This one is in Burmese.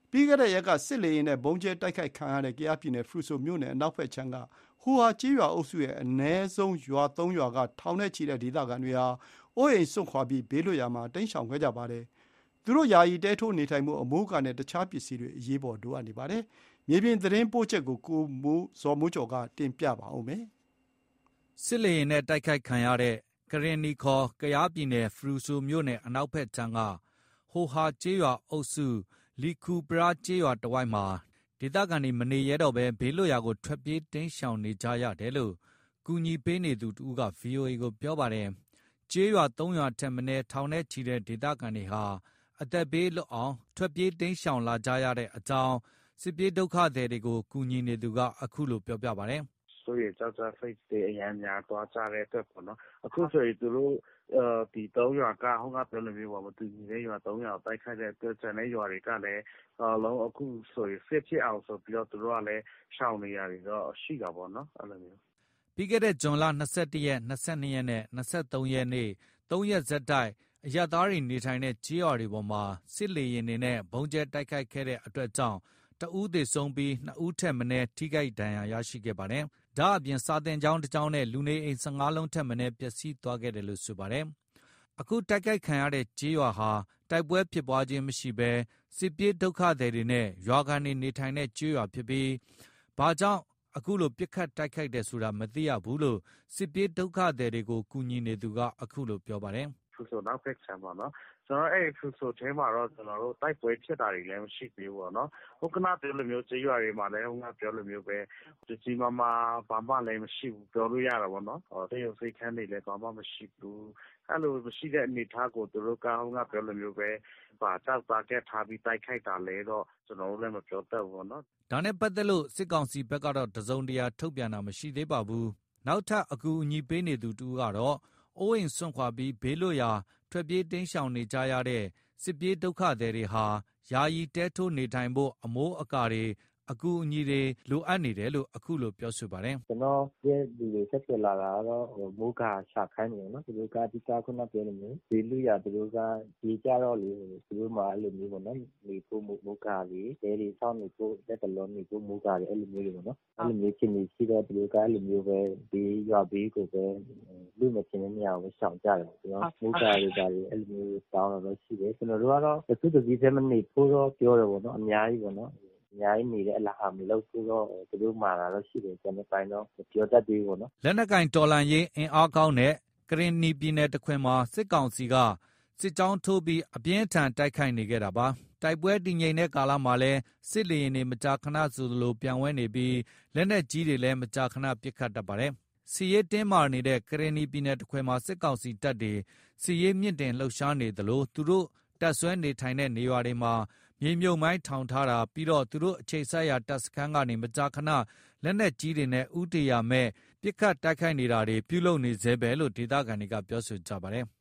ပြီးခဲ့တဲ့ရက်ကစစ်လေယာဉ်နဲ့ဘုံကျဲတိုက်ခိုက်ခံရတဲ့ကယားပြည်နယ်ဖရူဆိုမြို့နယ်အနောက်ဘက်ခြမ်းကဟိုဟာကျေးရွာအုပ်စုရဲ့အနည်းဆုံးရွာ 3 ရွာကထောင်နဲ့ချီတဲ့ဒေသခံတွေဟာအိုးအိမ်စွန့်ခွာပြီးဘေးလွတ်ရာမှာတိမ်းရှောင်ခဲ့ကြပါတယ်။သူတို့ယာယီတဲထိုးနေထိုင်မှုအမိုးအကာနဲ့တခြားပစ္စည်းတွေအရေးပေါ်လိုအပ်နေပါတယ်။မြေပြင်သတင်းပို့ချက်ကိုကိုဇော်မိုးကျော်ကတင်ပြပါမယ်။စစ်လေယာဉ်နဲ့တိုက်ခိုက်ခံရတဲ့ကရင်နီခေါ်ကယားပြည်နယ်ဖရူဆိုမြို့နယ်အနောက်ဘက်ခြမ်းကဟိုဟာကျေးရွာအုပ်စုလီကူပရာကျေးရွာတဝိုက်မှာဒေသခံတွေမနေရတော့ဘဲဘေးလွတ်ရာကိုထွက်ပြေးတိမ်းရှောင်နေကြရတယ်လို့ကူညီပေးနေသူတဦးက VOA ကိုပြောပါတယ်။ကျေးရွာ 3 ရွာထက်မနည်းထောင်နဲ့ချီတဲ့ဒေသခံတွေဟာအသက်ဘေးလွတ်အောင်ထွက်ပြေးတိမ်းရှောင်လာကြရတဲ့အကြောင်းစစ်ပြေးဒုက္ခသည်တွေကိုကူညီနေသူကအခုလိုပြောပြပါတယ်။ဆိုရင်ကြောက်ကြစိတ်တွေအများများသွားကြတဲ့အတွက်ပေါ့နော်အခုဆိုရင်သူတို့ဒီ3ရွာကဟိုကပြောလို့မျိုးပါမတူညီတဲ့ရွာ3ရွာတိုက်ခိုက်တဲ့အတွက်ကျန်တဲ့ရွာတွေကလည်းလုံးအခုဆိုရင်စစ်ဖြစ်အောင်ဆိုပြီးတော့သူတို့ကလည်းရှောင်နေရတယ်တော့ရှိတာပေါ့နော်အဲ့လိုမျိုးပြီးခဲ့တဲ့ဇွန်လ21ရက်22ရက်နဲ့23ရက်နေ့3ရက်ဆက်တိုက်အရပ်သားတွေနေထိုင်တဲ့ကျေးရွာတွေပေါ်မှာစစ်လေယာဉ်တွေနဲ့ဘုံကျဲတိုက်ခိုက်ခဲ့တဲ့အတွက်ကြောင့်တဦးသေဆုံးပြီး2ဦးထက်မနည်းထိခိုက်ဒဏ်ရာရရှိခဲ့ပါတယ်။ဒါအပြင်စာသင်ကျောင်းတစ်ကျောင်းနဲ့လူနေအိမ်15လုံးထက်မနည်းပျက်စီးသွားခဲ့တယ်လို့ဆိုပါတယ်။အခုတိုက်ခိုက်ခံရတဲ့ကျေးရွာဟာတိုက်ပွဲဖြစ်ပွားခြင်းမရှိဘဲစစ်ပြေးဒုက္ခသည်တွေနဲ့ရွာခံတွေနေထိုင်တဲ့ကျေးရွာဖြစ်ပြီးဘာကြောင့်အခုလိုပြစ်ခတ်တိုက်ခိုက်တယ်ဆိုတာမသိရဘူးလို့စစ်ပြေးဒုက္ခသည်တွေကိုကူညီနေသူကအခုလိုပြောပါတယ်။ဖရူဆိုနောက်ဖက်ခြမ်းပါနော်ကျွန်တော်အဲ့ဖရူဆိုထဲမှာတော့ကျွန်တော်တို့တိုက်ပွဲဖြစ်တာတွေလည်းမရှိသေးဘူးပေါ့နော်ဟိုကနပြောလိုမျိုးကျေးရွာတွေမှာလည်းဟိုကပြောလိုမျိုးပဲကြီးမားမားဘာမှလည်းမရှိဘူးပြောလို့ရတာပေါ့နော်တေးရုပ်စိတ်ခန်းတွေလည်းဘာမှမရှိဘူးအဲ့လိုမရှိတဲ့အနေထားကိုသူတို့ကဟိုကပြောလိုမျိုးပဲပါကြောက်တာကက်ထားပြီးတိုက်ခိုက်တာလဲတော့ကျွန်တော်တို့လည်းမပြောတတ်ဘူးပေါ့နော်ဒါနဲ့ပတ်သက်လို့စစ်ကောင်စီဘက်ကတော့တစုံတရာထုတ်ပြန်တာမရှိသေးပါဘူးနောက်ထပ်အကူအညီပေးနေသူတူကတော့အိုးအိမ်စွန့်ခွာပြီးဘေးလွတ်ရာထွက်ပြေးတိမ်းရှောင်နေကြရတဲ့စစ်ပြေးဒုက္ခသည်တွေဟာယာယီတဲထိုးနေထိုင်ဖို့အမိုးအကာတွေအကူအညီတွေလိုအပ်နေတယ်လို့အခုလိုပြောဆိုပါတယ်ကျွန်တော်ရဲ့ဒီလိုဆက်ပြလာတာတော့မိုးကာရှာခိုင်းနေနော်သူတို့ကအဓိကခုနပြောနေတယ်ဒီလူရသူတို့ကဒီကြတော့လေသူတို့မှာအဲ့လိုမျိုးပေါ့နော်ဒီဖို့မိုးကာတွေတဲတွေဆောင်းနေဖို့တက်တလုံးနေဖို့မိုးကာတွေအဲ့လိုမျိုးတွေပေါ့နော်အဲ့လိုမျိုးချင်းနေရှိတော့သူတို့ကအဲ့လိုမျိုးပဲဒီရွာဘေးကိုပဲလူမချင်းနေအောင်ရှောင်ကြတယ်ကျွန်တော်မိုးကာတွေဒါတွေအဲ့လိုမျိုးတောင်းတော့ရှိတယ်ကျွန်တော်တို့ကတော့သူတို့ဒီစမနေဖို့တော့ပြောတယ်ပေါ့နော်အများကြီးပေါ့နော်အများကြီးနေတဲ့အလားအမလို့ဆိုတော့သူတို့မှာလာတော့ရှိတယ်ကျွန်တော်ပိုင်းတော့ပြောတတ်သေးဘူးနော်လက်နက်ကင်တော်လန်ရေးအင်အားကောင်းတဲ့ကရင်နီပြည်နယ်တခွင်မှာစစ်ကောင်စီကစစ်ကြောင်းထိုးပြီးအပြင်းထန်တိုက်ခိုက်နေခဲ့တာပါတိုက်ပွဲတည်ငြိမ်တဲ့ကာလမှာလဲစစ်လေယာဉ်တွေမကြာခဏဆိုသလိုပြန်ဝဲနေပြီးလက်နက်ကြီးတွေလည်းမကြာခဏပစ်ခတ်တတ်ပါတယ်စီရေးတင်းမာနေတဲ့ကရင်နီပြည်နယ်တခွင်မှာစစ်ကောင်စီတပ်တွေစီရေးမြင့်တင်လှုပ်ရှားနေသလိုသူတို့တပ်ဆွဲနေထိုင်တဲ့နေရာတွေမှာမြေမြုပ်မိုင်းထောင်ထားတာပြီးတော့သူတို့အခြေစိုက်ရာတပ်စခန်းကနေမကြာခဏလက်နက်ကြီးတွေနဲ့ဥတီယာမဲ့ပစ်ခတ်တိုက်ခိုက်နေတာတွေပြုလုပ်နေသေးပဲလို့ဒေသခံတွေကပြောဆိုကြပါတယ်